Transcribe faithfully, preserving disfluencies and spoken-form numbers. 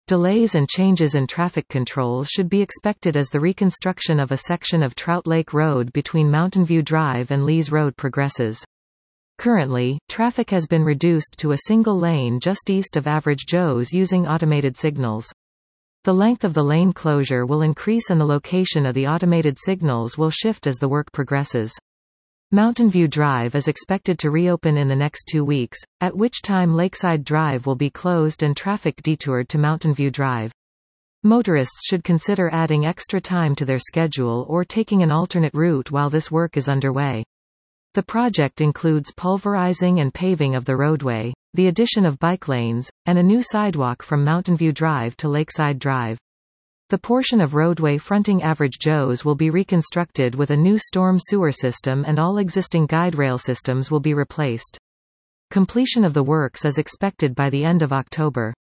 Delays and changes in traffic control should be expected as the reconstruction of a section of Trout Lake Road between Mountain View Drive and Lees Road progresses. Currently, traffic has been reduced to a single lane just east of Average Joe's using automated signals. The length of the lane closure will increase and the location of the automated signals will shift as the work progresses. Mountain View Drive is expected to reopen in the next two weeks, at which time Lakeside Drive will be closed and traffic detoured to Mountain View Drive. Motorists should consider adding extra time to their schedule or taking an alternate route while this work is underway. The project includes pulverizing and paving of the roadway, the addition of bike lanes, and a new sidewalk from Mountain View Drive to Lakeside Drive. The portion of roadway fronting Average Joe's will be reconstructed with a new storm sewer system and all existing guide rail systems will be replaced. Completion of the works is expected by the end of October.